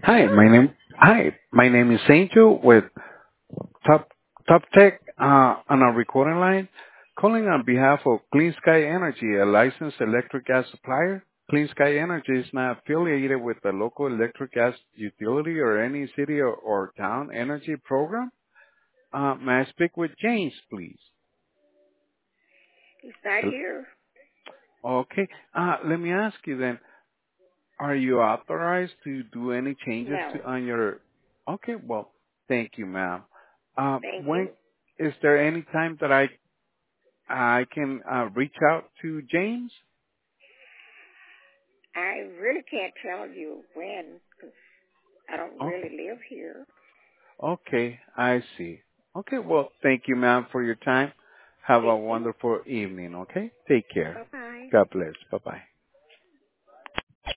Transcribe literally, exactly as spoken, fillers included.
Hi, my name Hi, my name is Angel with Top Top Tech uh, on a recording line, calling on behalf of Clean Sky Energy, a licensed electric gas supplier. Clean Sky Energy is not affiliated with the local electric gas utility or any city or, or town energy program. Uh, may I speak with James, please? He's not Hel- here. Okay. Uh, let me ask you then. Are you authorized to do any changes No. to on your? Okay, well, thank you, ma'am. Uh, Thank when you. is there any time that I I can uh, reach out to James? I really can't tell you when, 'cause I don't Okay, really live here. okay, I see. Okay, well, thank you, ma'am, for your time. Have a Thank you. wonderful evening. Okay, take care. Bye-bye. God bless. Bye bye.